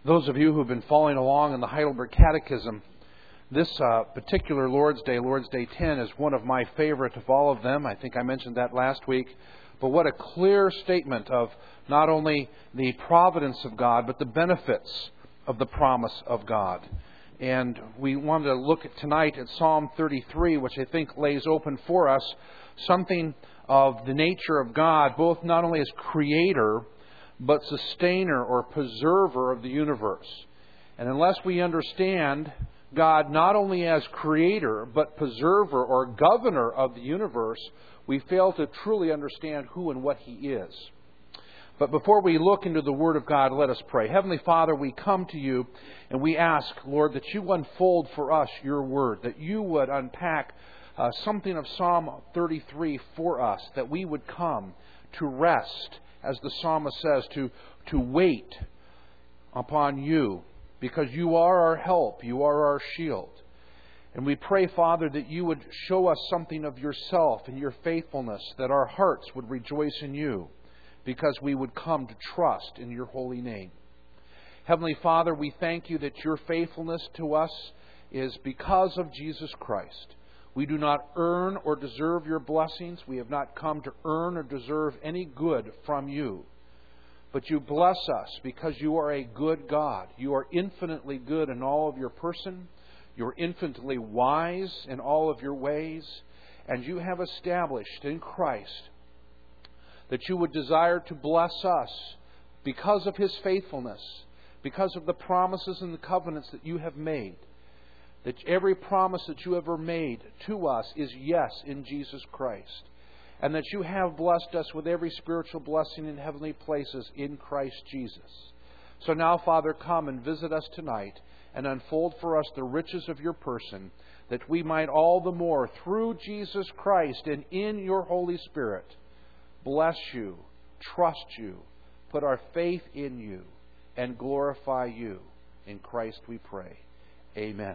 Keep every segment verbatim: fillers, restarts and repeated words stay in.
Those of you who've been following along in the Heidelberg Catechism, this uh, particular Lord's Day, Lord's Day ten, is one of my favorite of all of them. I think I mentioned that last week. But what a clear statement of not only the providence of God, but the benefits of the promise of God. And we wanted to look at tonight at Psalm thirty-three, which I think lays open for us something of the nature of God, both not only as creator, but sustainer or preserver of the universe. And unless we understand God not only as creator, but preserver or governor of the universe, we fail to truly understand who and what He is. But before we look into the Word of God, let us pray. Heavenly Father, we come to You and we ask, Lord, that You unfold for us Your Word, that You would unpack uh, something of Psalm thirty-three for us, that we would come to rest, as the psalmist says, to, to wait upon You, because You are our help, You are our shield. And we pray, Father, that You would show us something of Yourself and Your faithfulness, that our hearts would rejoice in You, because we would come to trust in Your holy name. Heavenly Father, we thank You that Your faithfulness to us is because of Jesus Christ. We do not earn or deserve Your blessings. We have not come to earn or deserve any good from You. But You bless us because You are a good God. You are infinitely good in all of Your person. You are infinitely wise in all of Your ways. And You have established in Christ that You would desire to bless us because of His faithfulness, because of the promises and the covenants that You have made. That every promise that You ever made to us is yes in Jesus Christ. And that You have blessed us with every spiritual blessing in heavenly places in Christ Jesus. So now, Father, come and visit us tonight and unfold for us the riches of Your person, that we might all the more, through Jesus Christ and in Your Holy Spirit, bless You, trust You, put our faith in You, and glorify You. In Christ we pray. Amen.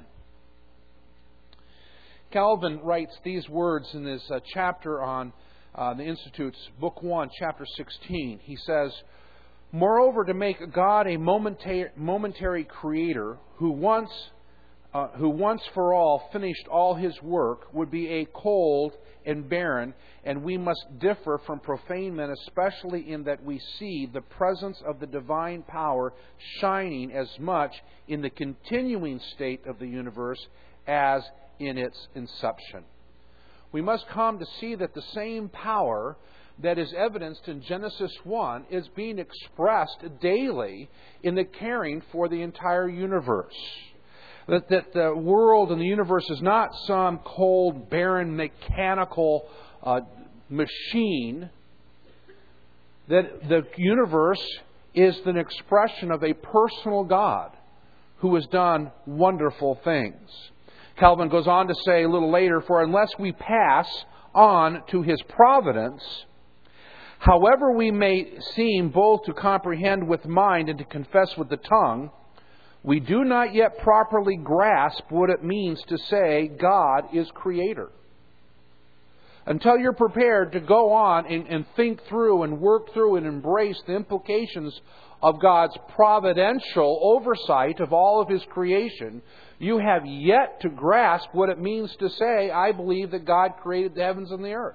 Calvin writes these words in his uh, chapter on uh, the Institutes, Book one, Chapter sixteen. He says, "Moreover, to make God a momentary, momentary creator who once, uh, who once for all finished all His work would be a cold and barren, and we must differ from profane men, especially in that we see the presence of the divine power shining as much in the continuing state of the universe as in its inception. We must come to see that the same power that is evidenced in Genesis one is being expressed daily in the caring for the entire universe. That, that the world and the universe is not some cold, barren, mechanical uh, machine. That the universe is an expression of a personal God who has done wonderful things. Calvin goes on to say a little later, "For unless we pass on to His providence, however we may seem both to comprehend with mind and to confess with the tongue, we do not yet properly grasp what it means to say God is Creator. Until you're prepared to go on and, and think through and work through and embrace the implications of God's providential oversight of all of His creation, you have yet to grasp what it means to say, I believe that God created the heavens and the earth.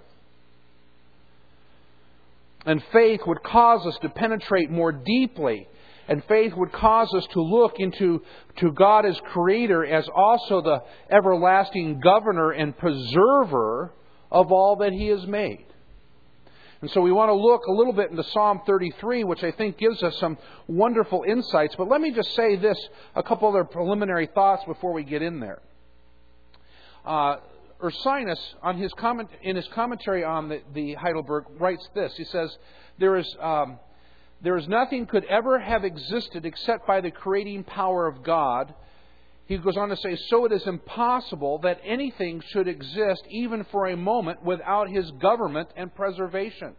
And faith would cause us to penetrate more deeply. And faith would cause us to look into to God as Creator, as also the everlasting governor and preserver of all that He has made. And so we want to look a little bit into Psalm thirty-three, which I think gives us some wonderful insights. But let me just say this, a couple other preliminary thoughts before we get in there. Uh, Ursinus, on his comment, in his commentary on the, the Heidelberg, writes this. He says, there is, um, there is nothing could ever have existed except by the creating power of God. He goes on to say, so it is impossible that anything should exist even for a moment without His government and preservation.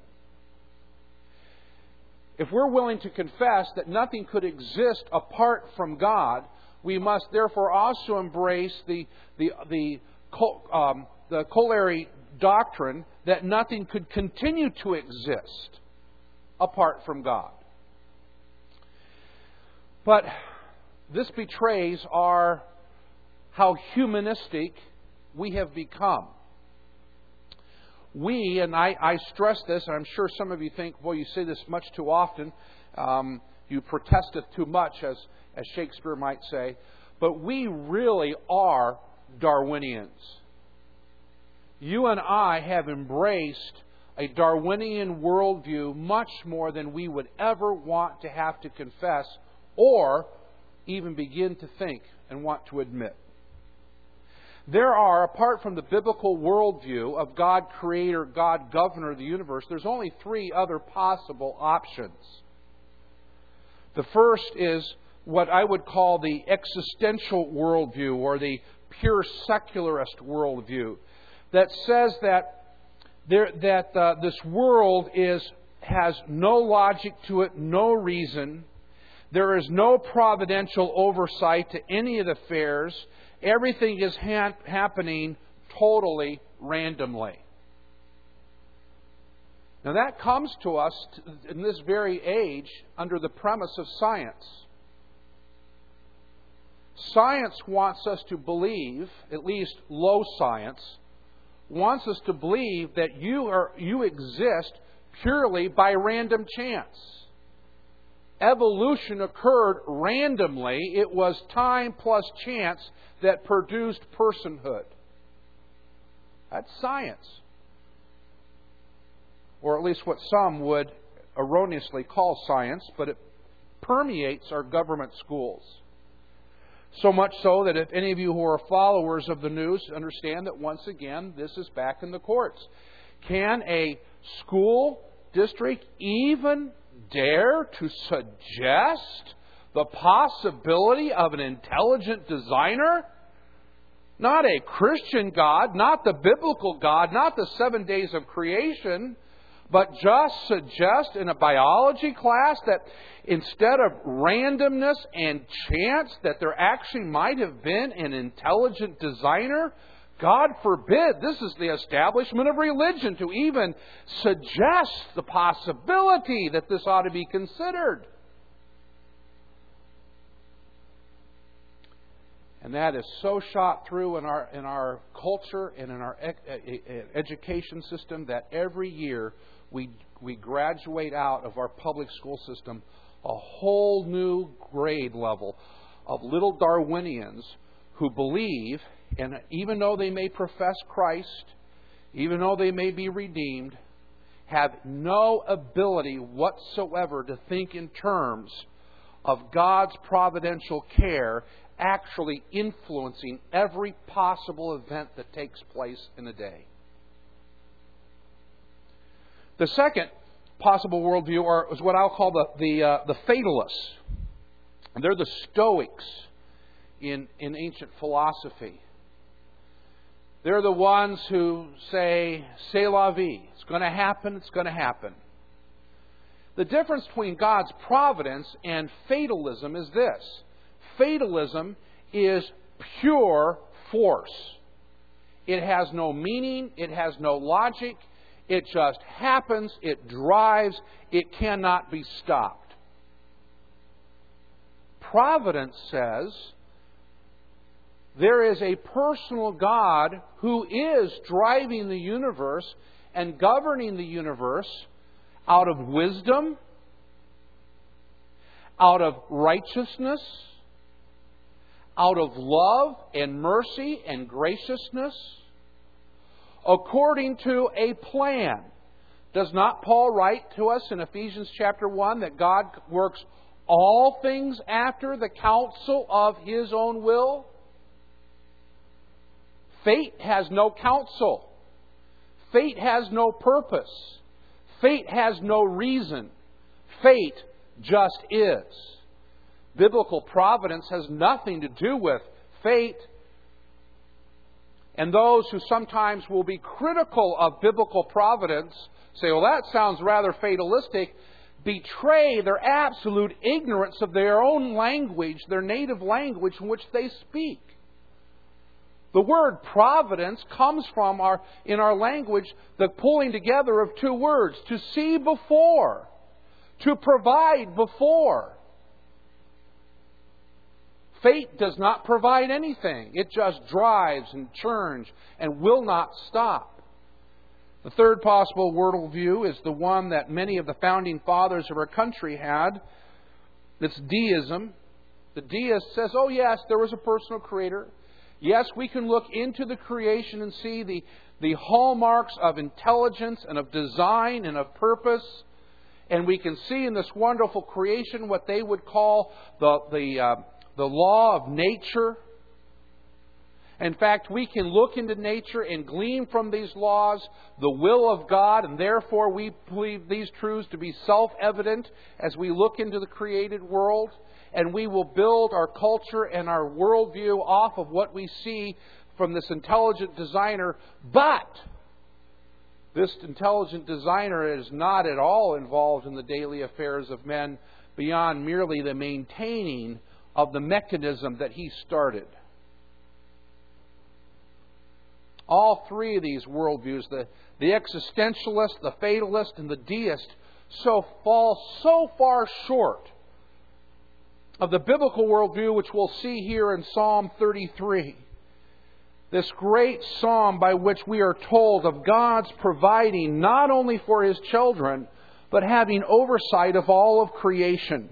If we're willing to confess that nothing could exist apart from God, we must therefore also embrace the the the, um, the corollary doctrine that nothing could continue to exist apart from God. But this betrays our how humanistic we have become. We, and I, I stress this, and I'm sure some of you think, well, you say this much too often. Um, you protest it too much, as, as Shakespeare might say. But we really are Darwinians. You and I have embraced a Darwinian worldview much more than we would ever want to have to confess or even begin to think and want to admit. There are, apart from the biblical worldview of God Creator, God Governor of the universe, there's only three other possible options. The first is what I would call the existential worldview, or the pure secularist worldview, that says that there, that uh, this world is has no logic to it, no reason. There is no providential oversight to any of the affairs. Everything is ha- happening totally randomly. Now that comes to us in this very age under the premise of science. Science wants us to believe, at least low science, wants us to believe that you are you exist purely by random chance. Evolution occurred randomly. It was time plus chance that produced personhood. That's science. Or at least what some would erroneously call science, but it permeates our government schools. So much so that if any of you who are followers of the news understand that once again this is back in the courts. Can a school district even dare to suggest the possibility of an intelligent designer? Not a Christian God, not the biblical God, not the seven days of creation, but just suggest in a biology class that instead of randomness and chance, that there actually might have been an intelligent designer? God forbid, this is the establishment of religion to even suggest the possibility that this ought to be considered. And that is so shot through in our in our culture and in our education system that every year we we graduate out of our public school system a whole new grade level of little Darwinians who believe, and even though they may profess Christ, even though they may be redeemed, have no ability whatsoever to think in terms of God's providential care actually influencing every possible event that takes place in a day. The second possible worldview are, is what I'll call the the, uh, the fatalists. They're the Stoics in, in ancient philosophy. They're the ones who say, c'est la vie. It's going to happen, it's going to happen. The difference between God's providence and fatalism is this. Fatalism is pure force. It has no meaning, it has no logic, it just happens, it drives, it cannot be stopped. Providence says there is a personal God who is driving the universe and governing the universe out of wisdom, out of righteousness, out of love and mercy and graciousness, according to a plan. Does not Paul write to us in Ephesians chapter one that God works all things after the counsel of His own will? Fate has no counsel. Fate has no purpose. Fate has no reason. Fate just is. Biblical providence has nothing to do with fate. And those who sometimes will be critical of biblical providence say, well, that sounds rather fatalistic, betray their absolute ignorance of their own language, their native language in which they speak. The word providence comes from, our in our language, the pulling together of two words, to see before, to provide before. Fate does not provide anything. It just drives and churns and will not stop. The third possible worldview is the one that many of the founding fathers of our country had. It's deism. The deist says, oh yes, there was a personal creator. Yes, we can look into the creation and see the, the hallmarks of intelligence and of design and of purpose. And we can see in this wonderful creation what they would call the, the, uh, the law of nature. In fact, we can look into nature and glean from these laws the will of God, and therefore we believe these truths to be self-evident as we look into the created world. And we will build our culture and our worldview off of what we see from this intelligent designer. But this intelligent designer is not at all involved in the daily affairs of men beyond merely the maintaining of the mechanism that he started. All three of these worldviews, the, the existentialist, the fatalist, and the deist, so fall so far short of the biblical worldview, which we'll see here in Psalm thirty-three. This great psalm by which we are told of God's providing not only for His children, but having oversight of all of creation.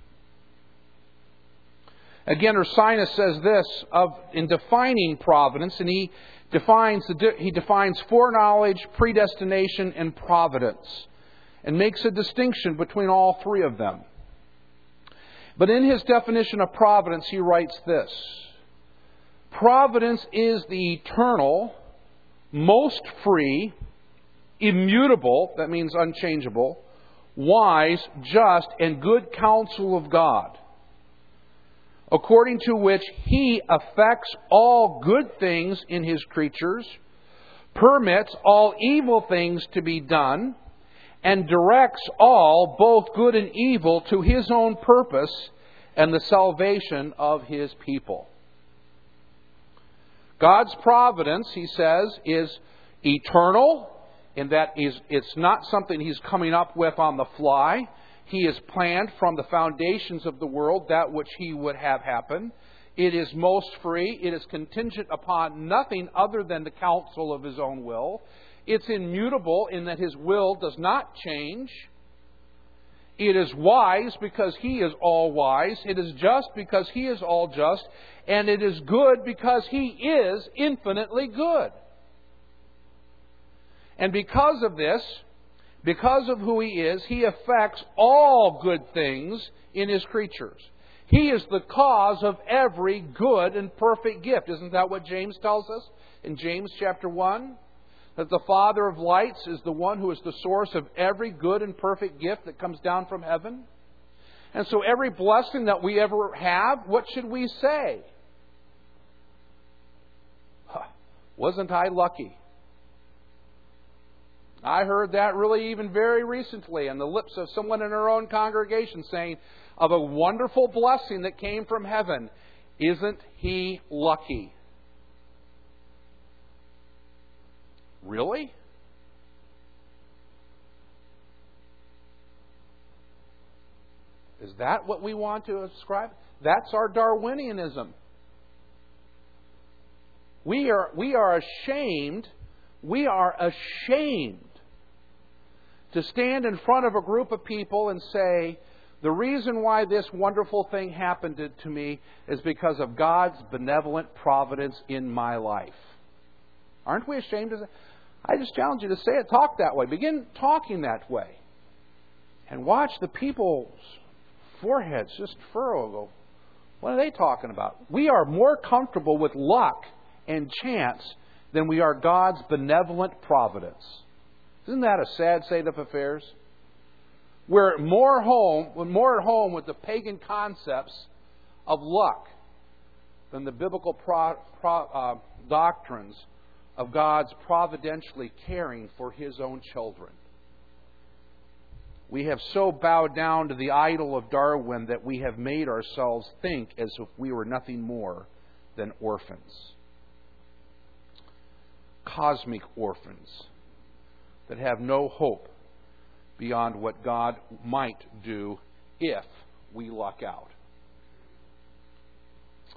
Again, Ursinus says this of in defining providence, and he defines the, he defines foreknowledge, predestination, and providence, and makes a distinction between all three of them. But in his definition of providence, he writes this: providence is the eternal, most free, immutable, that means unchangeable, wise, just, and good counsel of God, according to which He affects all good things in His creatures, permits all evil things to be done, and directs all, both good and evil, to His own purpose and the salvation of His people. God's providence, he says, is eternal, in that it's not something He's coming up with on the fly. He has planned from the foundations of the world that which He would have happen. It is most free. It is contingent upon nothing other than the counsel of His own will. It's immutable in that His will does not change. It is wise because He is all wise. It is just because He is all just. And it is good because He is infinitely good. And because of this, because of who He is, He affects all good things in His creatures. He is the cause of every good and perfect gift. Isn't that what James tells us in James chapter one? That the Father of lights is the one who is the source of every good and perfect gift that comes down from heaven. And so every blessing that we ever have, what should we say? Huh, wasn't I lucky? I heard that really even very recently on the lips of someone in our own congregation saying of a wonderful blessing that came from heaven. Isn't he lucky? Really? Is that what we want to ascribe? That's our Darwinianism. We are, we are ashamed, we are ashamed to stand in front of a group of people and say, the reason why this wonderful thing happened to, to me is because of God's benevolent providence in my life. Aren't we ashamed of that? I just challenge you to say it, talk that way. Begin talking that way. And watch the people's foreheads just furrow. Go, what are they talking about? We are more comfortable with luck and chance than we are God's benevolent providence. Isn't that a sad state of affairs? We're more home, we're more at home with the pagan concepts of luck than the biblical pro, pro, uh, doctrines of God's providentially caring for His own children. We have so bowed down to the idol of Darwin that we have made ourselves think as if we were nothing more than orphans. Cosmic orphans that have no hope beyond what God might do if we luck out.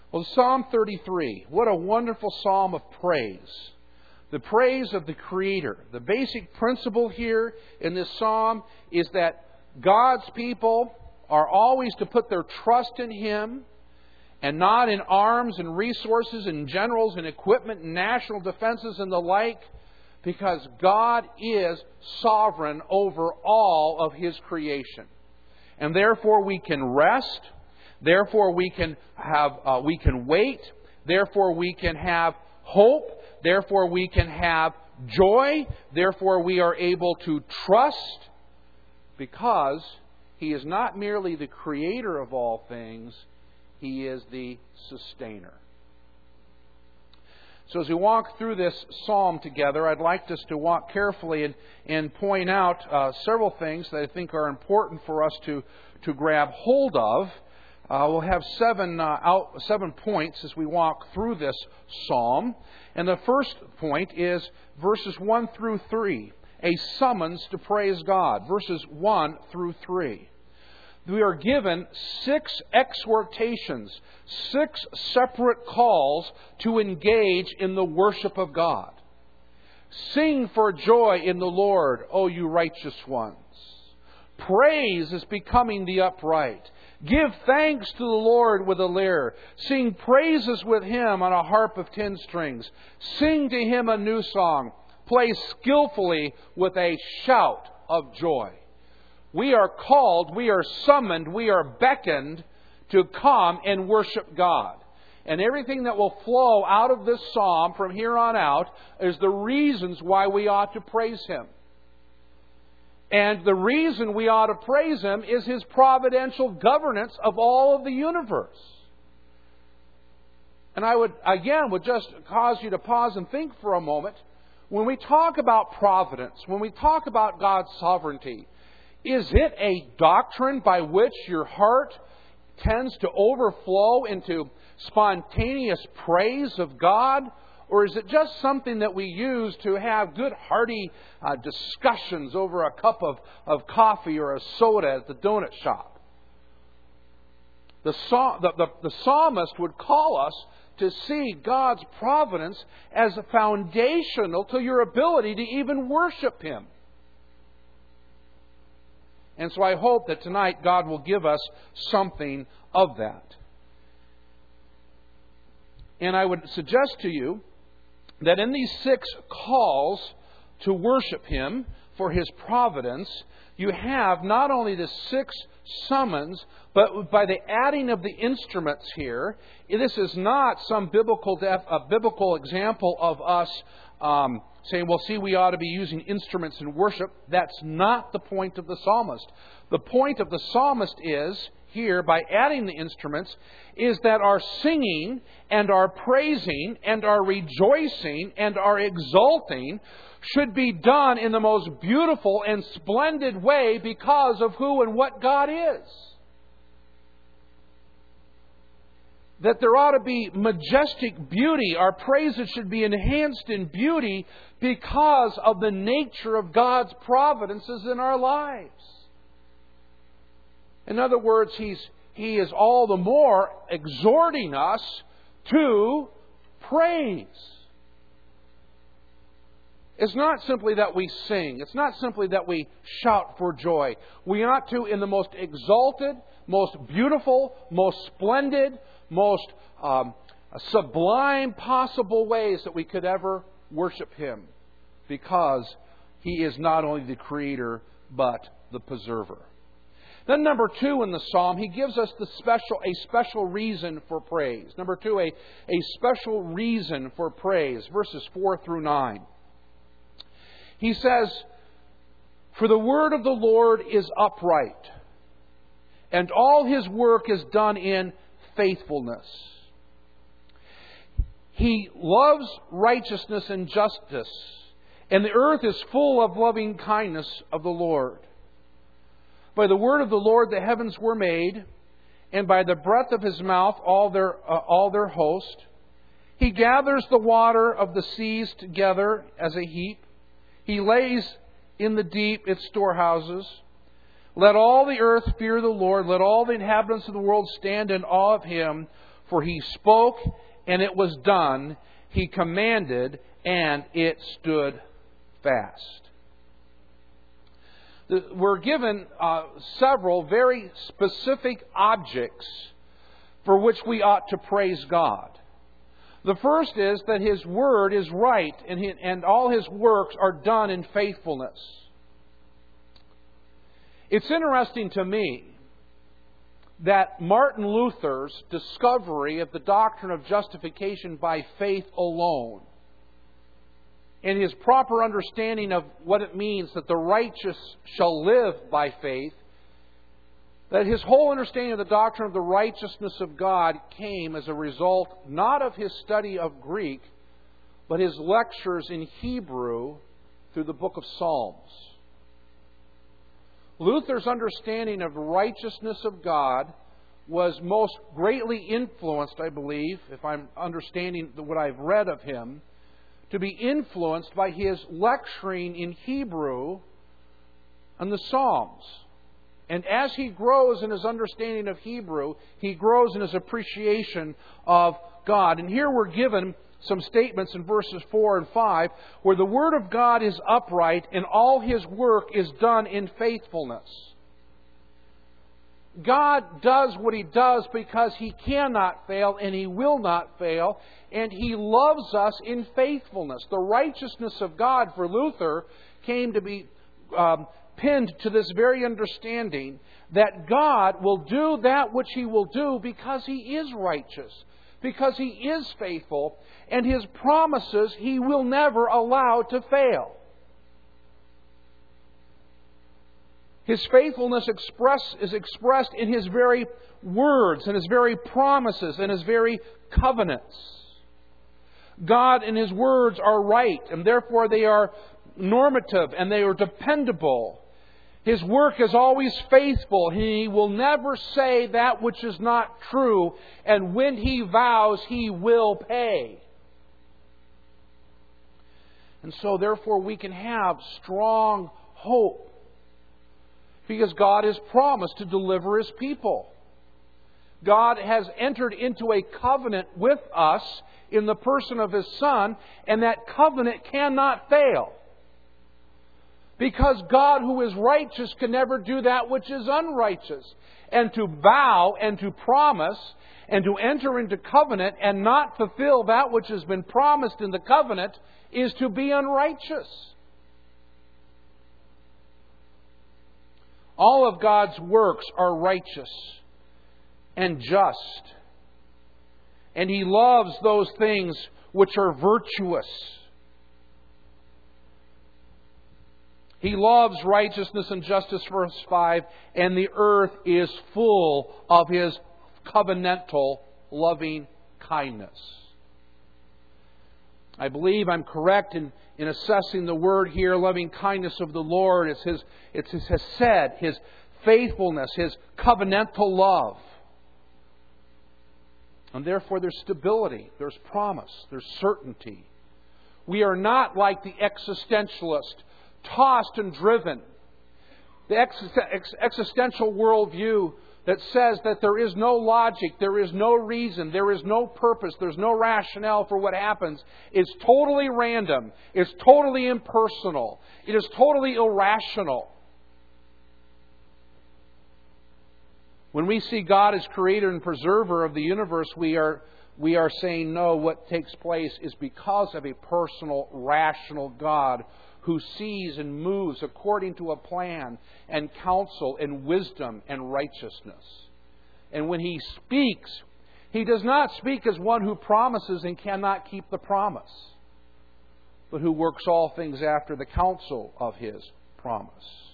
Well, Psalm thirty-three, what a wonderful psalm of praise. The praise of the Creator. The basic principle here in this psalm is that God's people are always to put their trust in Him and not in arms and resources and generals and equipment and national defenses and the like, because God is sovereign over all of His creation. And therefore we can rest. Therefore we can have, uh, we can wait. Therefore we can have hope. Therefore we can have joy. Therefore we are able to trust, because He is not merely the Creator of all things, He is the Sustainer. So as we walk through this psalm together, I'd like us to walk carefully and, and point out uh, several things that I think are important for us to, to grab hold of. Uh, we'll have seven, uh, out, seven points as we walk through this psalm. And the first point is verses one through three, a summons to praise God. Verses one through three. We are given six exhortations, six separate calls to engage in the worship of God. Sing for joy in the Lord, O you righteous ones. Praise is becoming the upright. Give thanks to the Lord with a lyre. Sing praises with Him on a harp of ten strings. Sing to Him a new song. Play skillfully with a shout of joy. We are called, we are summoned, we are beckoned to come and worship God. And everything that will flow out of this psalm from here on out is the reasons why we ought to praise Him. And the reason we ought to praise Him is His providential governance of all of the universe. And I would, again, would just cause you to pause and think for a moment. When we talk about providence, when we talk about God's sovereignty, is it a doctrine by which your heart tends to overflow into spontaneous praise of God? Or is it just something that we use to have good, hearty uh, discussions over a cup of, of coffee or a soda at the donut shop? The, the, the, the psalmist would call us to see God's providence as foundational to your ability to even worship Him. And so I hope that tonight God will give us something of that. And I would suggest to you that in these six calls to worship Him for His providence, you have not only the six summons, but by the adding of the instruments here, this is not some biblical def, a biblical example of us um, saying, well, see, we ought to be using instruments in worship. That's not the point of the psalmist. The point of the psalmist is, here, by adding the instruments, is that our singing and our praising and our rejoicing and our exulting should be done in the most beautiful and splendid way because of who and what God is. That there ought to be majestic beauty. Our praises should be enhanced in beauty because of the nature of God's providences in our lives. In other words, He's, He is all the more exhorting us to praise. It's not simply that we sing. It's not simply that we shout for joy. We ought to, in the most exalted, most beautiful, most splendid, most um, sublime possible ways that we could ever worship Him, because He is not only the Creator, but the Preserver. Then number two in the Psalm, he gives us the special, a special reason for praise. Number two, a, a special reason for praise. Verses four through nine. He says, "For the word of the Lord is upright, and all His work is done in faithfulness. He loves righteousness and justice, and the earth is full of loving kindness of the Lord. By the word of the Lord the heavens were made, and by the breath of His mouth all their uh, all their host. He gathers the water of the seas together as a heap. He lays in the deep its storehouses. Let all the earth fear the Lord. Let all the inhabitants of the world stand in awe of Him. For He spoke, and it was done. He commanded, and it stood fast. We're given uh, several very specific objects for which we ought to praise God. The first is that His Word is right, and, he, and all His works are done in faithfulness. It's interesting to me that Martin Luther's discovery of the doctrine of justification by faith alone, and his proper understanding of what it means that the righteous shall live by faith, that his whole understanding of the doctrine of the righteousness of God came as a result not of his study of Greek, but his lectures in Hebrew through the book of Psalms. Luther's understanding of the righteousness of God was most greatly influenced, I believe, if I'm understanding what I've read of him, to be influenced by his lecturing in Hebrew on the Psalms. And as he grows in his understanding of Hebrew, he grows in his appreciation of God. And here we're given some statements in verses four and five where the Word of God is upright and all His work is done in faithfulness. God does what He does because He cannot fail and He will not fail, and He loves us in faithfulness. The righteousness of God for Luther came to be um, pinned to this very understanding that God will do that which He will do because He is righteous, because He is faithful, and His promises He will never allow to fail. His faithfulness express, is expressed in His very words and His very promises and His very covenants. God and His words are right, and therefore they are normative and they are dependable. His work is always faithful. He will never say that which is not true, and when He vows, He will pay. And so therefore we can have strong hope, because God has promised to deliver His people. God has entered into a covenant with us in the person of His Son, and that covenant cannot fail. Because God, who is righteous, can never do that which is unrighteous. And to vow and to promise and to enter into covenant and not fulfill that which has been promised in the covenant is to be unrighteous. All of God's works are righteous and just. And He loves those things which are virtuous. He loves righteousness and justice, verse five, and the earth is full of His covenantal loving kindness. I believe I'm correct in, in assessing the word here, loving kindness of the Lord. It's His, it's His hesed, His faithfulness, His covenantal love. And therefore there's stability, there's promise, there's certainty. We are not like the existentialist, tossed and driven. The ex- ex- existential worldview that says that there is no logic, there is no reason, there is no purpose, there's no rationale for what happens, is totally random, is totally impersonal, it is totally irrational. When we see God as creator and preserver of the universe, we are we are saying no, what takes place is because of a personal, rational God who sees and moves according to a plan and counsel and wisdom and righteousness. And when He speaks, He does not speak as one who promises and cannot keep the promise, but who works all things after the counsel of His promise.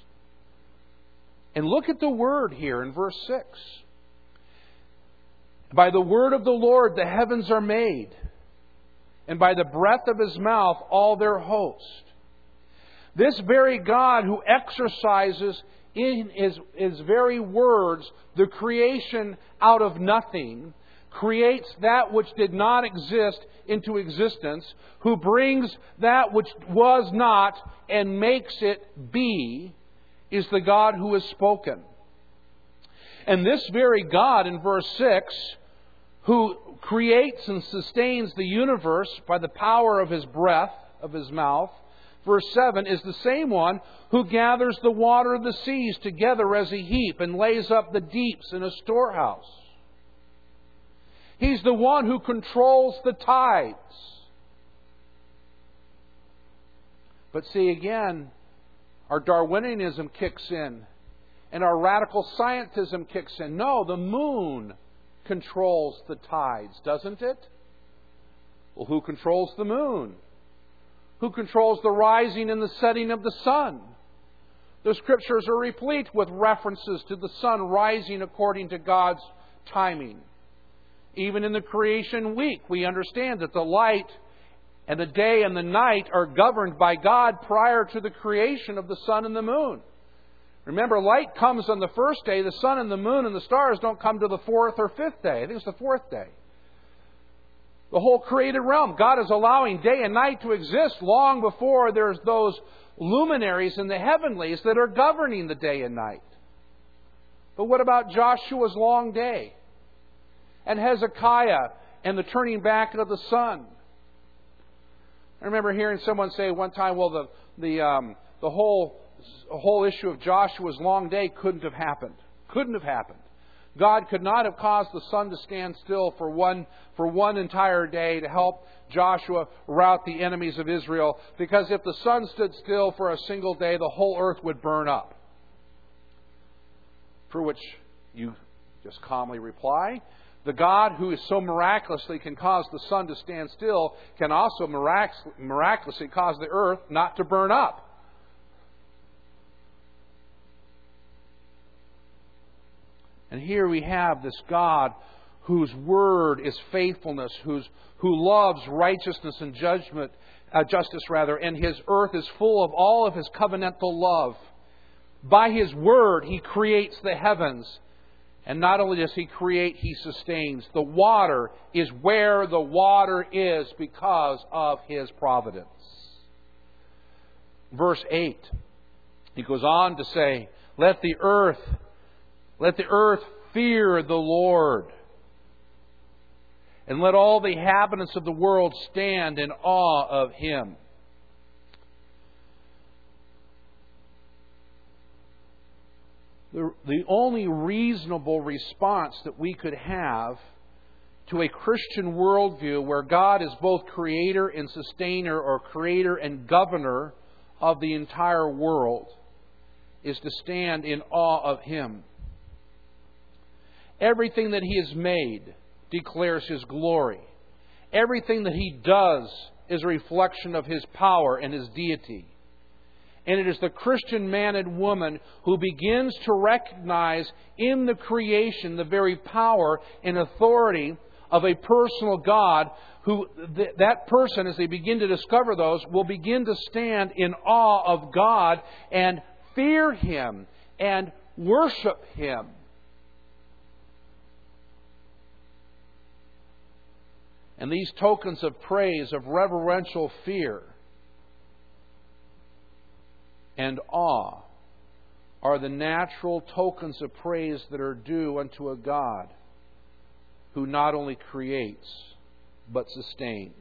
And look at the word here in verse six. By the word of the Lord the heavens are made, and by the breath of His mouth all their host. This very God who exercises in His, His very words the creation out of nothing, creates that which did not exist into existence, who brings that which was not and makes it be, is the God who has spoken. And this very God in verse six, who creates and sustains the universe by the power of His breath, of His mouth, verse seven, is the same one who gathers the water of the seas together as a heap and lays up the deeps in a storehouse. He's the one who controls the tides. But see, again, our Darwinianism kicks in and our radical scientism kicks in. No, the moon controls the tides, doesn't it? Well, who controls the moon? Who controls the rising and the setting of the sun? The Scriptures are replete with references to the sun rising according to God's timing. Even in the creation week, we understand that the light and the day and the night are governed by God prior to the creation of the sun and the moon. Remember, light comes on the first day. The sun and the moon and the stars don't come to the fourth or fifth day. I think it's the fourth day. The whole created realm, God is allowing day and night to exist long before there's those luminaries in the heavenlies that are governing the day and night. But what about Joshua's long day? And Hezekiah and the turning back of the sun? I remember hearing someone say one time, well, the the um, the whole whole issue of Joshua's long day couldn't have happened. Couldn't have happened. God could not have caused the sun to stand still for one for one entire day to help Joshua rout the enemies of Israel, because if the sun stood still for a single day, the whole earth would burn up. For which you just calmly reply, the God who is so miraculously can cause the sun to stand still can also mirac- miraculously cause the earth not to burn up. And here we have this God whose word is faithfulness, whose who loves righteousness and judgment, uh, justice rather, and His earth is full of all of His covenantal love. By His word, He creates the heavens. And not only does He create, He sustains. The water is where the water is because of His providence. Verse eight, he goes on to say, Let the earth, let the earth fear the Lord, and let all the inhabitants of the world stand in awe of Him. The, the only reasonable response that we could have to a Christian worldview where God is both creator and sustainer, or creator and governor of the entire world, is to stand in awe of Him. Everything that He has made declares His glory. Everything that He does is a reflection of His power and His deity. And it is the Christian man and woman who begins to recognize in the creation the very power and authority of a personal God, who th- that person, as they begin to discover those, will begin to stand in awe of God and fear Him and worship Him. And these tokens of praise, of reverential fear and awe, are the natural tokens of praise that are due unto a God who not only creates, but sustains.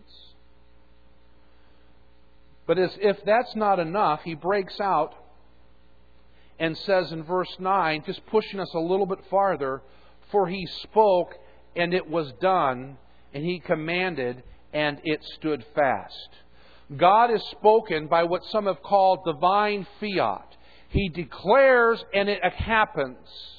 But as if that's not enough, he breaks out and says in verse nine, just pushing us a little bit farther, For He spoke, and it was done, and He commanded, and it stood fast. God is spoken by what some have called divine fiat. He declares and it happens.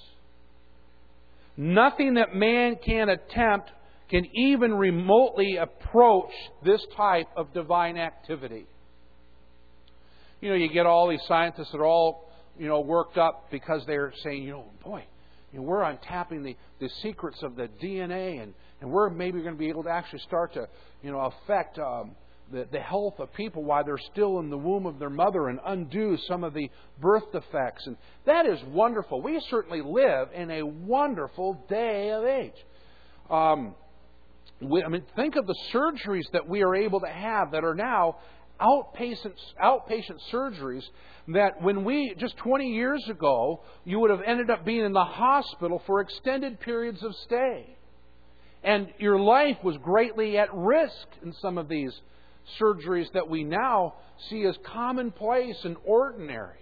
Nothing that man can attempt can even remotely approach this type of divine activity. You know, you get all these scientists that are all, you know, worked up because they're saying, you know, boy, you know, we're untapping the, the secrets of the D N A, and, and we're maybe going to be able to actually start to, you know, affect um, The, the health of people while they're still in the womb of their mother and undo some of the birth defects. And that is wonderful. We certainly live in a wonderful day of age. Um, we, I mean, think of the surgeries that we are able to have that are now outpatient, outpatient surgeries that when we, just twenty years ago, you would have ended up being in the hospital for extended periods of stay. And your life was greatly at risk in some of these surgeries that we now see as commonplace and ordinary.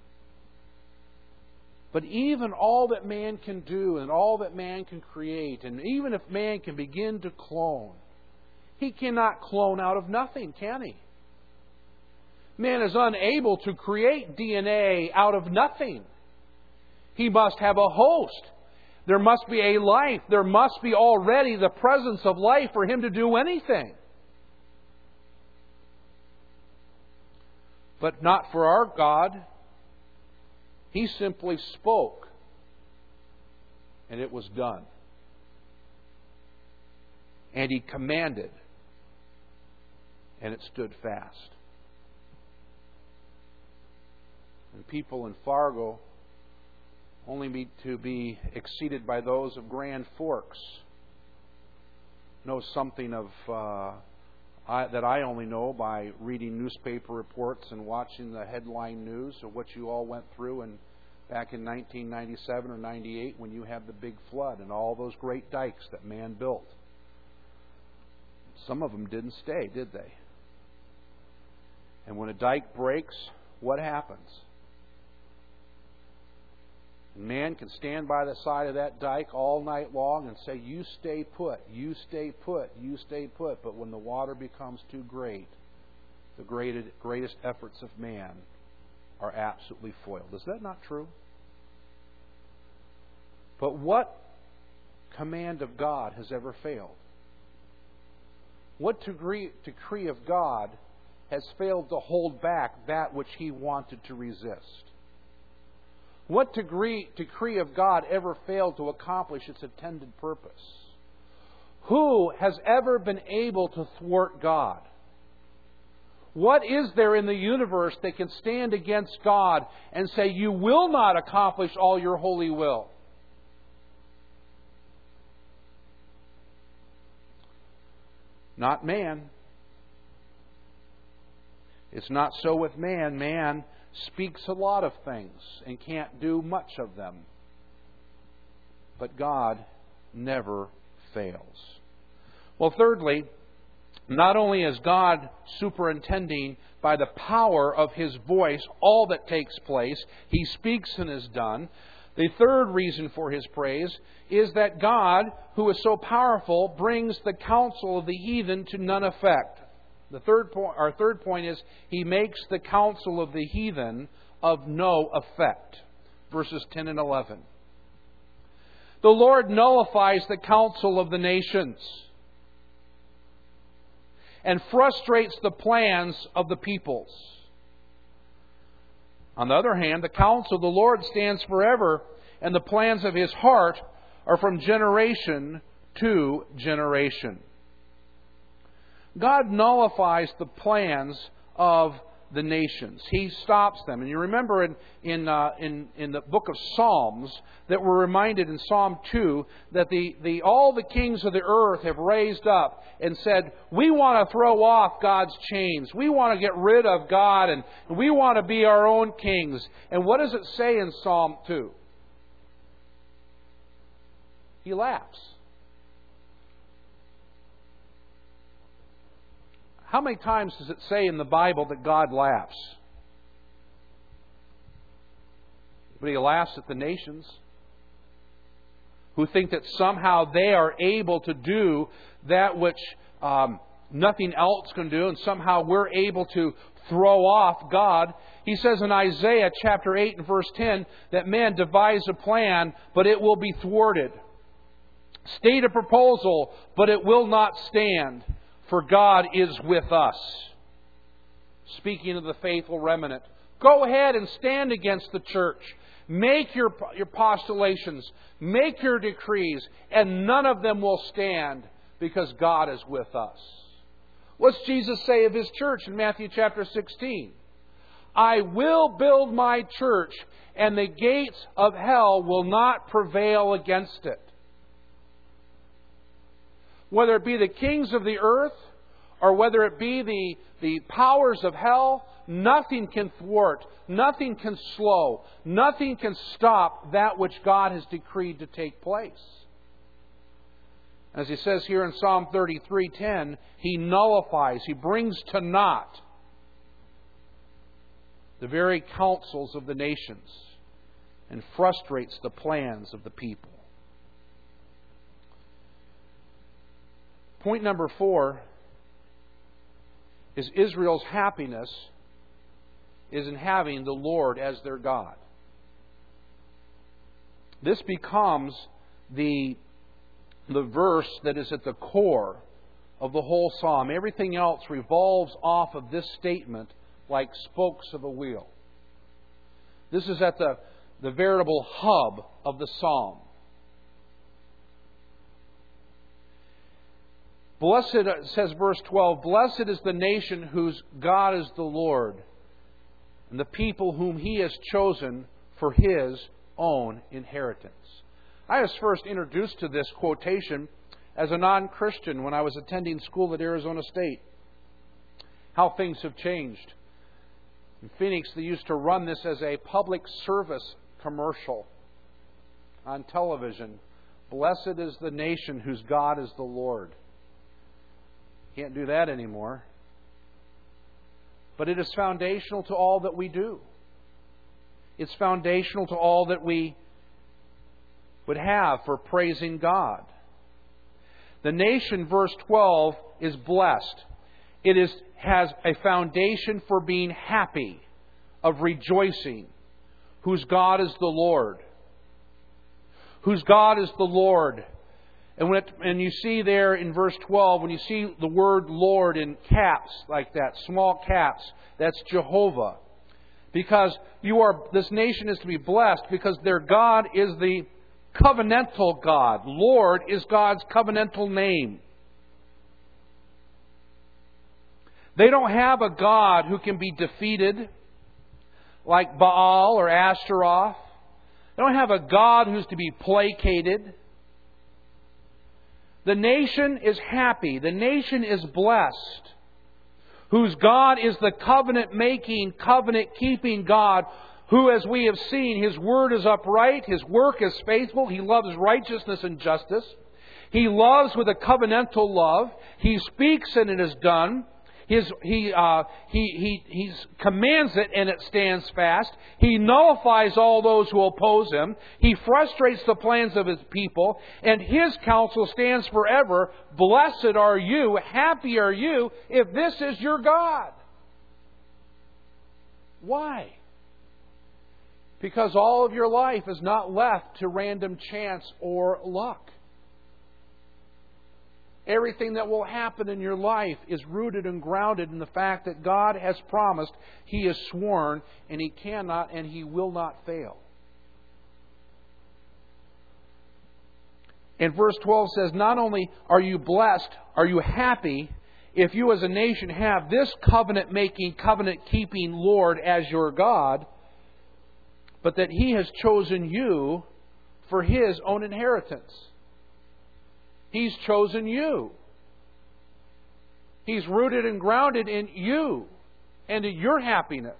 But even all that man can do and all that man can create, and even if man can begin to clone, he cannot clone out of nothing, can he? Man is unable to create D N A out of nothing. He must have a host. There must be a life. There must be already the presence of life for him to do anything. But not for our God. He simply spoke, and it was done. And He commanded, and it stood fast. And people in Fargo only need to be exceeded by those of Grand Forks know something of uh, I, that I only know by reading newspaper reports and watching the headline news of what you all went through in, back in nineteen ninety-seven or ninety-eight when you had the big flood and all those great dikes that man built. Some of them didn't stay, did they? And when a dike breaks, what happens? Man can stand by the side of that dike all night long and say, you stay put, you stay put, you stay put. But when the water becomes too great, the greatest efforts of man are absolutely foiled. Is that not true? But what command of God has ever failed? What degree, decree of God has failed to hold back that which He wanted to resist? What degree, decree of God ever failed to accomplish its intended purpose? Who has ever been able to thwart God? What is there in the universe that can stand against God and say, you will not accomplish all your holy will? Not man. It's not so with man. Man speaks a lot of things and can't do much of them. But God never fails. Well, thirdly, not only is God superintending by the power of His voice all that takes place, He speaks and is done. The third reason for His praise is that God, who is so powerful, brings the counsel of the heathen to none effect. The third point, our third point is He makes the counsel of the heathen of no effect. Verses ten and eleven. The Lord nullifies the counsel of the nations and frustrates the plans of the peoples. On the other hand, the counsel of the Lord stands forever, and the plans of His heart are from generation to generation. God nullifies the plans of the nations. He stops them. And you remember in in uh, in, in the book of Psalms that we're reminded in Psalm two that the, the all the kings of the earth have raised up and said, we want to throw off God's chains. We want to get rid of God and we want to be our own kings. And what does it say in Psalm two? He laughs. How many times does it say in the Bible that God laughs? But He laughs at the nations who think that somehow they are able to do that which um, nothing else can do, and somehow we're able to throw off God. He says in Isaiah chapter eight and verse ten that man devise a plan, but it will be thwarted. State a proposal, but it will not stand. For God is with us. Speaking of the faithful remnant, go ahead and stand against the church. Make your, your postulations. Make your decrees. And none of them will stand because God is with us. What's Jesus say of His church in Matthew chapter sixteen? I will build my church, and the gates of hell will not prevail against it. Whether it be the kings of the earth or whether it be the, the powers of hell, nothing can thwart, nothing can slow, nothing can stop that which God has decreed to take place. As he says here in Psalm thirty-three ten, He nullifies, He brings to naught the very counsels of the nations and frustrates the plans of the people. Point number four is Israel's happiness is in having the Lord as their God. This becomes the, the verse that is at the core of the whole psalm. Everything else revolves off of this statement like spokes of a wheel. This is at the, the veritable hub of the psalm. Blessed, says verse twelve, blessed is the nation whose God is the Lord, and the people whom He has chosen for His own inheritance. I was first introduced to this quotation as a non-Christian when I was attending school at Arizona State. How things have changed. In Phoenix, they used to run this as a public service commercial on television. Blessed is the nation whose God is the Lord. Can't do that anymore. But it is foundational to all that we do. It's foundational to all that we would have for praising God. The nation, verse twelve, is blessed. It is, has a foundation for being happy, of rejoicing, whose God is the Lord. Whose God is the Lord. And when it, and you see there in verse twelve, when you see the word Lord in caps like that, small caps, that's Jehovah. Because you are, this nation is to be blessed because their God is the covenantal God. Lord is God's covenantal name. They don't have a God who can be defeated like Baal or Ashtaroth. They don't have a God who's to be placated. The nation is happy. The nation is blessed. Whose God is the covenant-making, covenant-keeping God, who, as we have seen, His word is upright, His work is faithful, He loves righteousness and justice. He loves with a covenantal love. He speaks and it is done. His, he, uh, he, he, he commands it and it stands fast. He nullifies all those who oppose Him. He frustrates the plans of His people. And His counsel stands forever. Blessed are you, happy are you, if this is your God. Why? Because all of your life is not left to random chance or luck. Everything that will happen in your life is rooted and grounded in the fact that God has promised, He has sworn, and He cannot and He will not fail. And verse twelve says, not only are you blessed, are you happy, if you as a nation have this covenant-making, covenant-keeping Lord as your God, but that He has chosen you for His own inheritance. He's chosen you. He's rooted and grounded in you and in your happiness.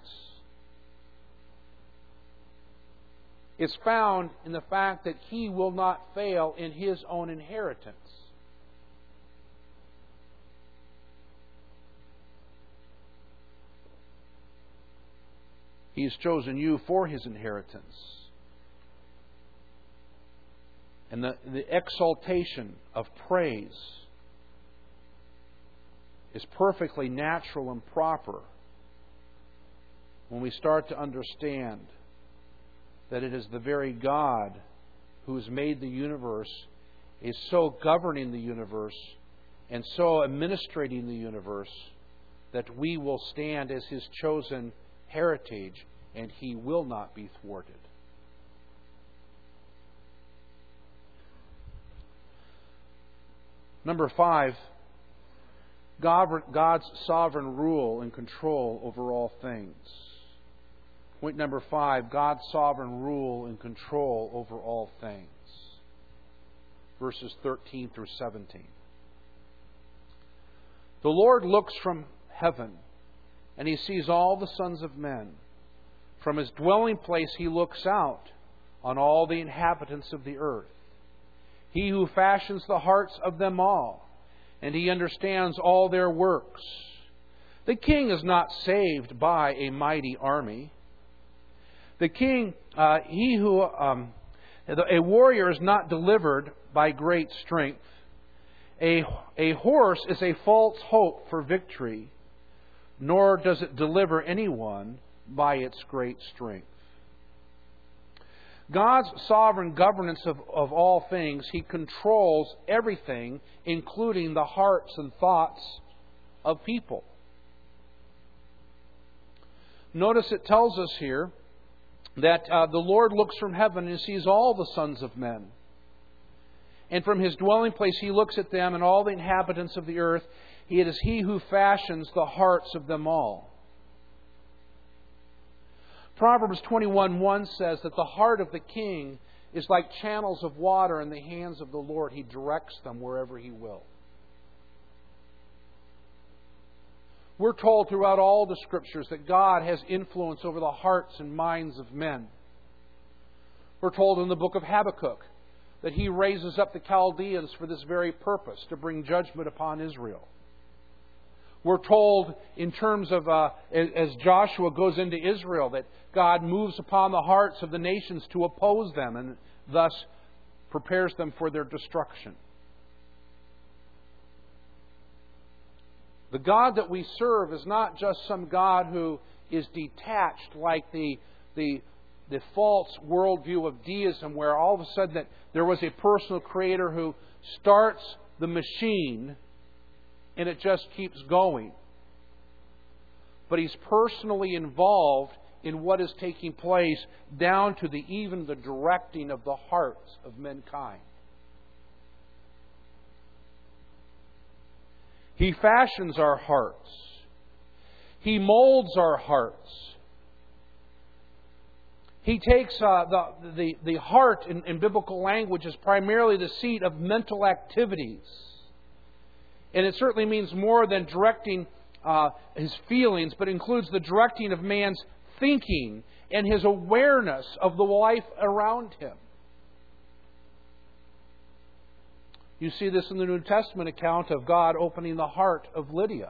It's found in the fact that He will not fail in His own inheritance. He's chosen you for His inheritance. And the, the exaltation of praise is perfectly natural and proper when we start to understand that it is the very God who has made the universe, is so governing the universe, and so administrating the universe, that we will stand as His chosen heritage, and He will not be thwarted. Number five, God's sovereign rule and control over all things. Point number five, God's sovereign rule and control over all things. Verses thirteen through seventeen. The Lord looks from heaven, and He sees all the sons of men. From His dwelling place He looks out on all the inhabitants of the earth. He who fashions the hearts of them all, and He understands all their works. The king is not saved by a mighty army. The king, uh, he who, um, a warrior is not delivered by great strength. A, a horse is a false hope for victory, nor does it deliver anyone by its great strength. God's sovereign governance of, of all things, He controls everything, including the hearts and thoughts of people. Notice it tells us here that uh, the Lord looks from heaven and sees all the sons of men. And from His dwelling place He looks at them and all the inhabitants of the earth. It is He who fashions the hearts of them all. Proverbs twenty-one one says that the heart of the king is like channels of water in the hands of the Lord. He directs them wherever He will. We're told throughout all the Scriptures that God has influence over the hearts and minds of men. We're told in the book of Habakkuk that He raises up the Chaldeans for this very purpose, to bring judgment upon Israel. We're told in terms of, uh, as Joshua goes into Israel, that God moves upon the hearts of the nations to oppose them and thus prepares them for their destruction. The God that we serve is not just some God who is detached like the, the, the false worldview of deism, where all of a sudden that there was a personal creator who starts the machine and it just keeps going. But He's personally involved in what is taking place, down to the even the directing of the hearts of mankind. He fashions our hearts. He molds our hearts. He takes uh, the, the, the heart in, in biblical language is primarily the seat of mental activities. And it certainly means more than directing uh, his feelings, but includes the directing of man's thinking and his awareness of the life around him. You see this in the New Testament account of God opening the heart of Lydia.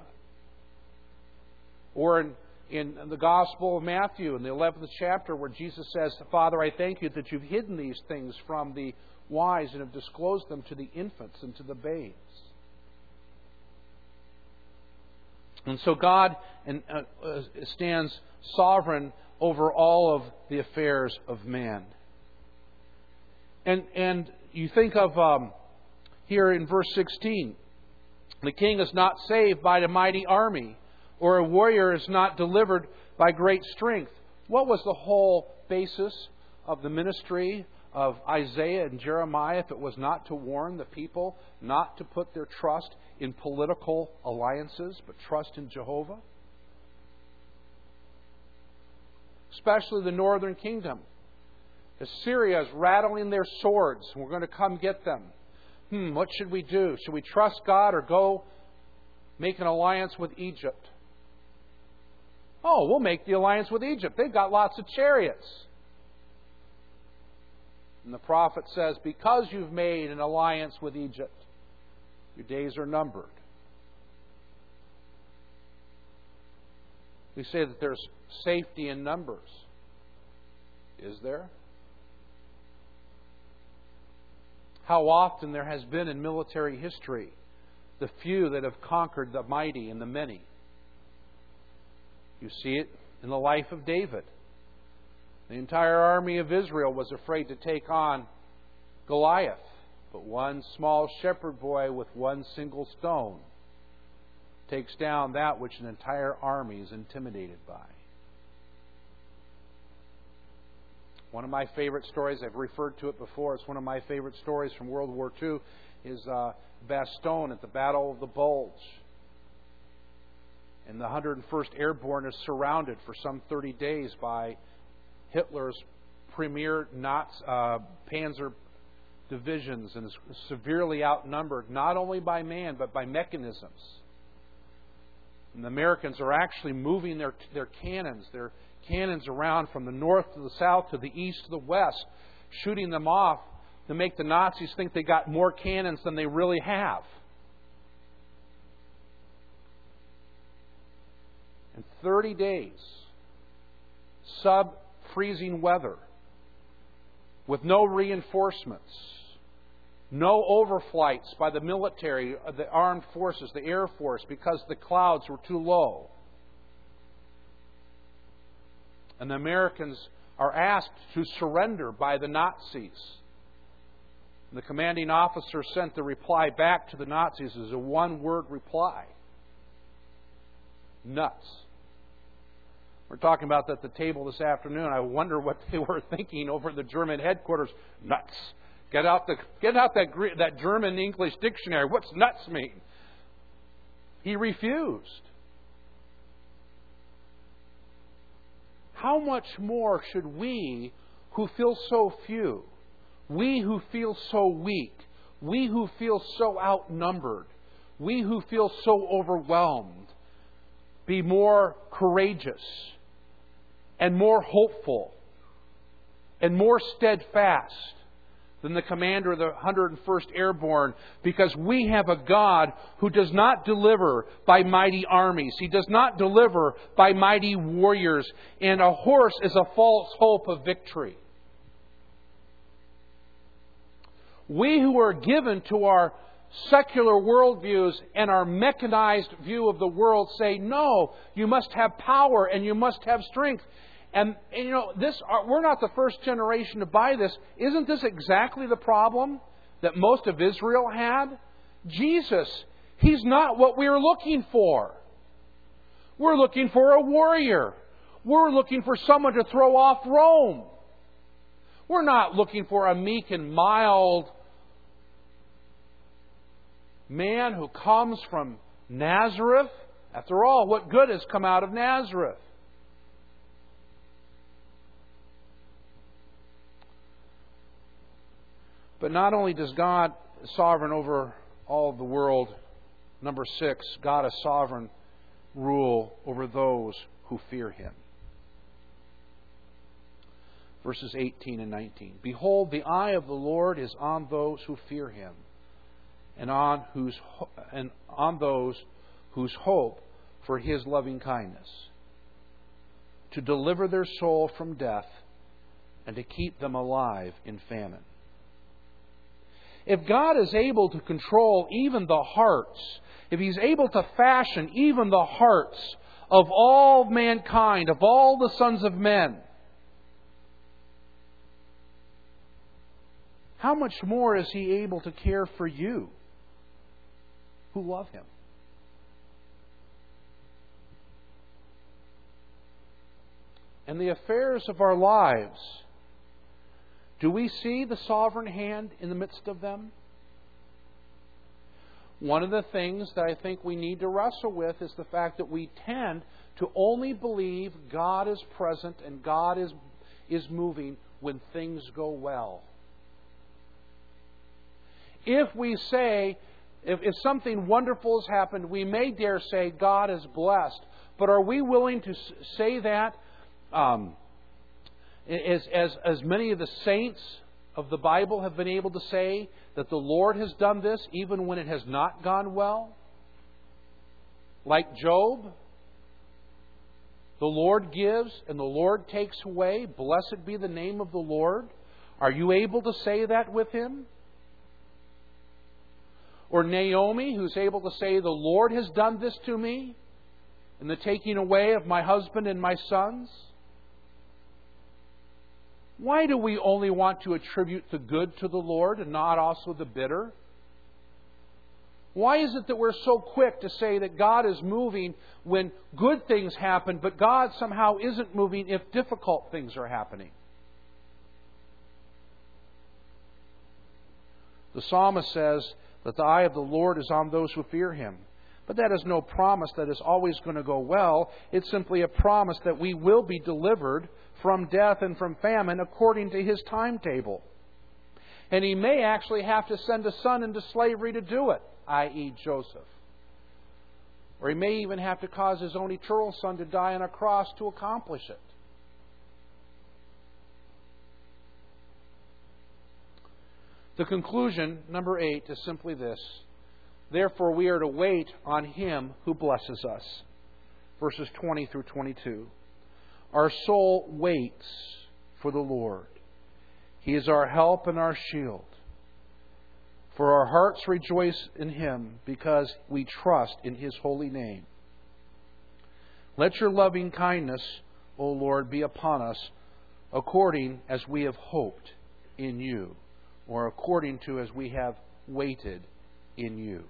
Or in, in the Gospel of Matthew in the eleventh chapter, where Jesus says, Father, I thank You that You've hidden these things from the wise and have disclosed them to the infants and to the babes. And so God stands sovereign over all of the affairs of man. And and you think of um, here in verse sixteen, the king is not saved by the mighty army, or a warrior is not delivered by great strength. What was the whole basis of the ministry of Isaiah and Jeremiah if it was not to warn the people not to put their trust in political alliances, but trust in Jehovah? Especially the northern kingdom. Assyria is rattling their swords. We're going to come get them. Hmm, what should we do? Should we trust God or go make an alliance with Egypt? Oh, we'll make the alliance with Egypt. They've got lots of chariots. And the prophet says, because you've made an alliance with Egypt, your days are numbered. We say that there's safety in numbers. Is there? How often there has been in military history the few that have conquered the mighty and the many. You see it in the life of David. The entire army of Israel was afraid to take on Goliath, but one small shepherd boy with one single stone takes down that which an entire army is intimidated by. One of my favorite stories, I've referred to it before, it's one of my favorite stories from World War Two, is uh, Bastogne at the Battle of the Bulge. And the one hundred first Airborne is surrounded for some thirty days by Hitler's premier Nazi, uh, Panzer divisions, and is severely outnumbered, not only by man, but by mechanisms. And the Americans are actually moving their their cannons, their cannons around from the north to the south to the east to the west, shooting them off to make the Nazis think they got more cannons than they really have. In thirty days, sub-freezing weather, with no reinforcements, no overflights by the military, the armed forces, the Air Force, because the clouds were too low. And the Americans are asked to surrender by the Nazis. The commanding officer sent the reply back to the Nazis as a one-word reply. Nuts. We're talking about that at the table this afternoon. I wonder what they were thinking over at the German headquarters. Nuts. Get out the get out that that German English dictionary. What's nuts mean? He refused. How much more should we, who feel so few, we who feel so weak, we who feel so outnumbered, we who feel so overwhelmed, be more courageous and more hopeful and more steadfast than the commander of the one hundred first Airborne, because we have a God who does not deliver by mighty armies. He does not deliver by mighty warriors, and a horse is a false hope of victory. We who are given to our secular worldviews and our mechanized view of the world say, no, you must have power and you must have strength. And, and you know, this we're not the first generation to buy this. Isn't this exactly the problem that most of Israel had? Jesus, He's not what we're looking for. We're looking for a warrior. We're looking for someone to throw off Rome. We're not looking for a meek and mild man who comes from Nazareth. After all, what good has come out of Nazareth? But not only does God sovereign over all of the world, number six, God is sovereign rule over those who fear Him. Verses eighteen and nineteen. Behold, the eye of the Lord is on those who fear Him, and on whose and on those whose hope for His loving kindness, to deliver their soul from death and to keep them alive in famine. If God is able to control even the hearts, if He's able to fashion even the hearts of all mankind, of all the sons of men, how much more is He able to care for you who love Him? And the affairs of our lives, do we see the sovereign hand in the midst of them? One of the things that I think we need to wrestle with is the fact that we tend to only believe God is present and God is, is moving when things go well. If we say, if, if something wonderful has happened, we may dare say God is blessed. But are we willing to say that? Um, As, as, as many of the saints of the Bible have been able to say that the Lord has done this even when it has not gone well. Like Job, the Lord gives and the Lord takes away. Blessed be the name of the Lord. Are you able to say that with him? Or Naomi, who's able to say, the Lord has done this to me in the taking away of my husband and my sons. Why do we only want to attribute the good to the Lord and not also the bitter? Why is it that we're so quick to say that God is moving when good things happen, but God somehow isn't moving if difficult things are happening? The psalmist says that the eye of the Lord is on those who fear Him. But that is no promise that is always going to go well. It's simply a promise that we will be delivered from death and from famine according to His timetable. And He may actually have to send a son into slavery to do it, that is. Joseph. Or He may even have to cause His own eternal Son to die on a cross to accomplish it. The conclusion, number eight, is simply this. Therefore, we are to wait on Him who blesses us. Verses twenty through twenty-two. Our soul waits for the Lord. He is our help and our shield. For our hearts rejoice in Him because we trust in His holy name. Let your loving kindness, O Lord, be upon us according as we have hoped in you, or according to as we have waited in you.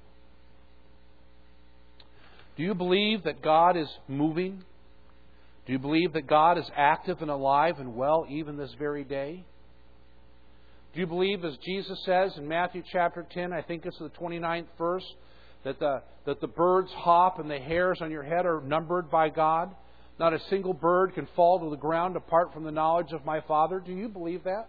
Do you believe that God is moving? Do you believe that God is active and alive and well even this very day? Do you believe, as Jesus says in Matthew chapter ten, I think it's the twenty-ninth verse, that the, that the birds hop and the hairs on your head are numbered by God? Not a single bird can fall to the ground apart from the knowledge of my Father. Do you believe that?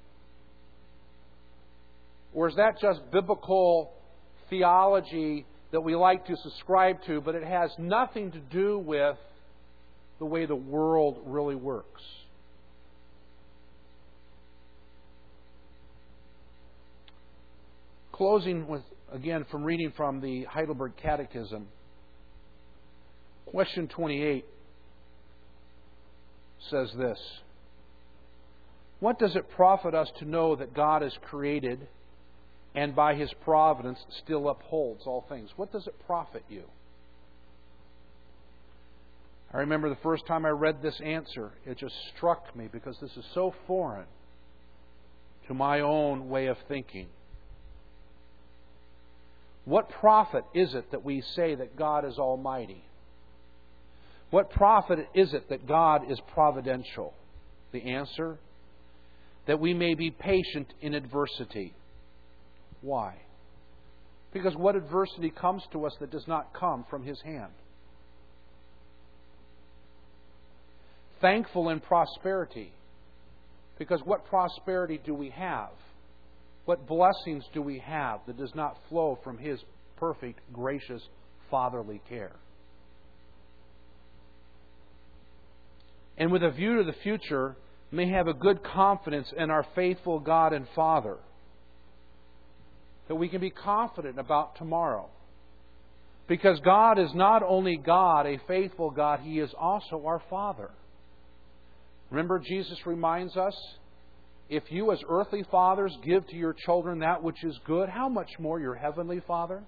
Or is that just biblical theology that we like to subscribe to, but it has nothing to do with the way the world really works? Closing with, again, from reading from the Heidelberg Catechism. Question twenty-eight says this. What does it profit us to know that God is created and by His providence still upholds all things? What does it profit you? I remember the first time I read this answer, it just struck me because this is so foreign to my own way of thinking. What profit is it that we say that God is almighty? What profit is it that God is providential? The answer, that we may be patient in adversity. Why? Because what adversity comes to us that does not come from His hand? Thankful in prosperity. Because what prosperity do we have? What blessings do we have that does not flow from His perfect, gracious, fatherly care? And with a view to the future, may have a good confidence in our faithful God and Father. That we can be confident about tomorrow. Because God is not only God, a faithful God, He is also our Father. Remember, Jesus reminds us, if you as earthly fathers give to your children that which is good, how much more your heavenly Father?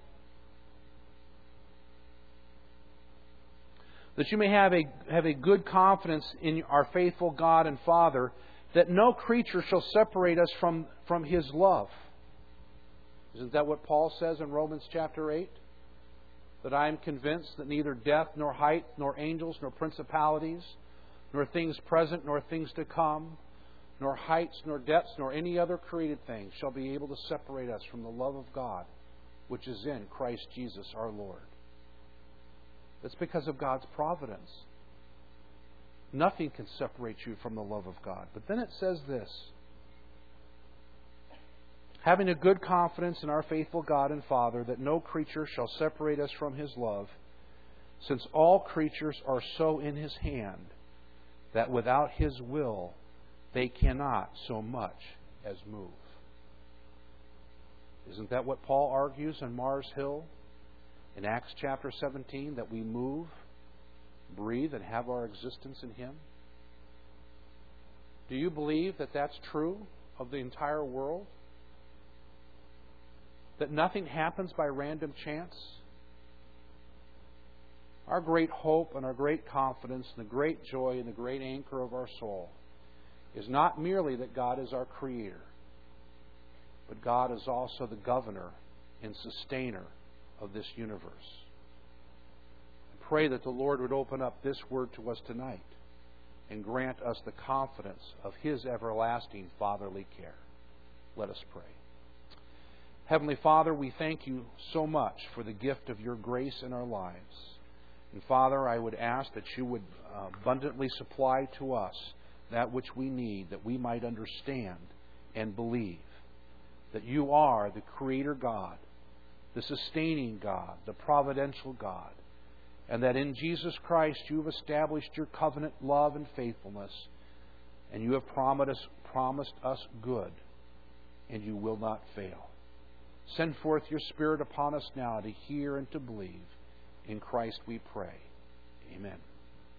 That you may have a, have a good confidence in our faithful God and Father, that no creature shall separate us from, from His love. Isn't that what Paul says in Romans chapter eight? That I am convinced that neither death, nor height, nor angels, nor principalities, nor things present, nor things to come, nor heights, nor depths, nor any other created thing shall be able to separate us from the love of God, which is in Christ Jesus our Lord. That's because of God's providence. Nothing can separate you from the love of God. But then it says this. Having a good confidence in our faithful God and Father, that no creature shall separate us from His love, since all creatures are so in His hand, that without His will they cannot so much as move. Isn't that what Paul argues on Mars Hill in Acts chapter seventeen, that we move, breathe, and have our existence in Him? Do you believe that that's true of the entire world? That nothing happens by random chance? Our great hope and our great confidence and the great joy and the great anchor of our soul is not merely that God is our Creator, but God is also the governor and sustainer of this universe. I pray that the Lord would open up this word to us tonight and grant us the confidence of His everlasting fatherly care. Let us pray. Heavenly Father, we thank You so much for the gift of Your grace in our lives. And Father, I would ask that You would abundantly supply to us that which we need, that we might understand and believe that You are the Creator God, the sustaining God, the providential God, and that in Jesus Christ You have established Your covenant love and faithfulness, and You have promised us, promised us good. and you will not fail. Send forth your Spirit upon us now to hear and to believe. In Christ we pray. Amen.